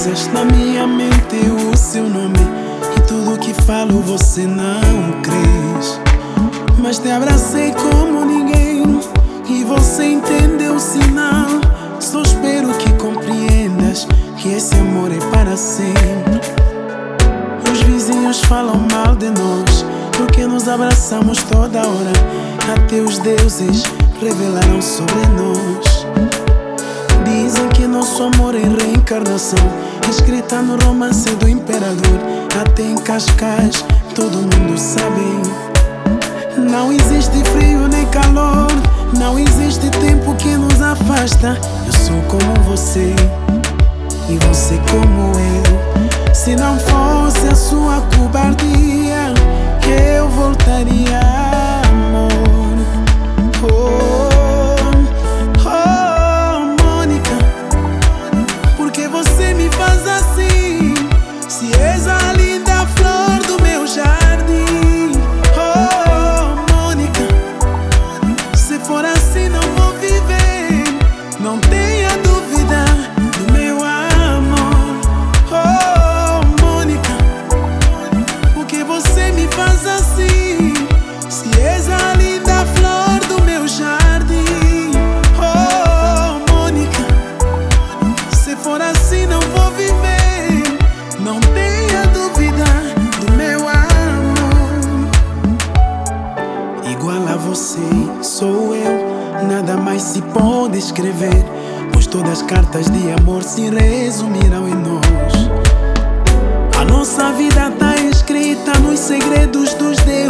coisas na minha mente, o seu nome, e tudo que falo você não crês. Mas te abracei como ninguém e você entendeu o sinal. Só espero que compreendas que esse amor é para sempre. Os vizinhos falam mal de nós porque nos abraçamos toda hora. Até os deuses revelaram sobre nós. Dizem que nosso amor é reencarnação, escrita no romance do imperador. Até em Cascais todo mundo sabe. Não existe frio nem calor, não existe tempo que nos afasta. Eu sou como você e você como eu. Se não fosse a sua cobardia, eu voltaria, amor. Oh, oh, Mônica, porque você me faz assim? Se és a linda flor do meu jardim. Oh, Mônica, se for assim não vou viver. Não tenha dúvida do meu amor. Oh, Mônica, porque você me faz assim? Se és a linda flor do meu jardim. Oh, Mônica, se for assim não vou viver. Não tenha dúvida do meu amor. Igual a você sou eu, nada mais se pode escrever, pois todas as cartas de amor se resumirão em nós. A nossa vida tá escrita nos segredos dos deuses.